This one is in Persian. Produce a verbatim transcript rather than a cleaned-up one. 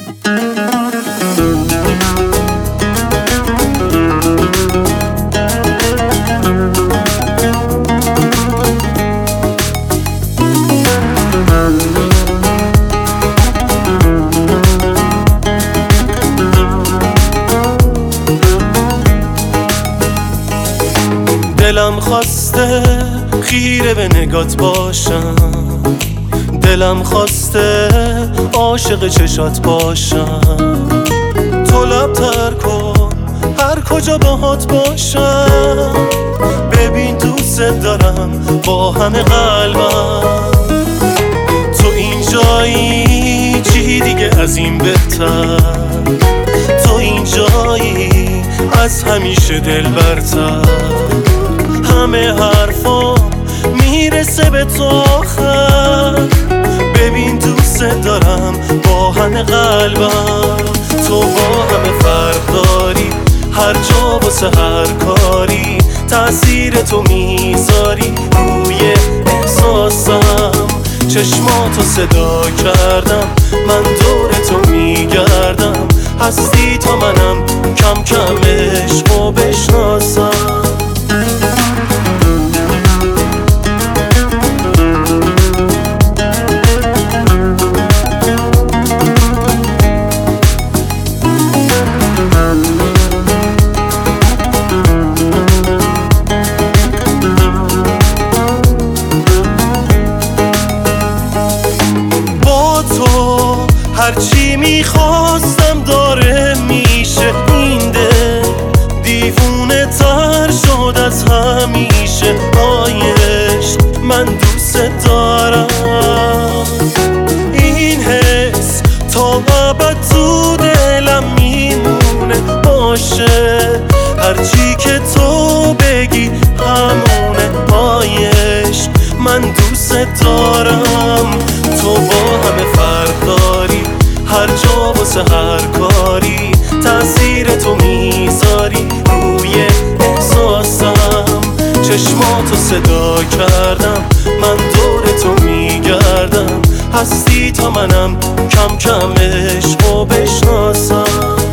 دلم خواسته خیره به نگات باشم، دلم خواسته عاشق چشات باشم. تو لب تر کن هر کجا باهات باشم، ببین دوست دارم با همه قلبم. تو اینجایی چی دیگه از این بهتر، تو اینجایی از همیشه دل برتر. همه حرفام میرسه به تو آخر، ببین دوست دارم با همه قلبم. تو با همه فرق داری، هر جا واسه هر کاری تأثیر تو میذاری روی احساسم. چشماتو صدا کردم، من دور تو میگردم، هستی تا منم کم کم عشقو بشناسم. هرچی میخواستم داره میشه، این دل دیوونه تر شد از همیشه. آیش من دوست دارم، این حس تا ابد تو دلم میمونه باشه. هرچی که تو بگی همونه. آیش من دوست دارم، تو با همه فرق داری، هر جا واسه هر کاری تأثیر تو میذاری روی احساسم. چشماتو صدا کردم، من دور تو میگردم، هستی تا منم کم کم عشقو بشناسم.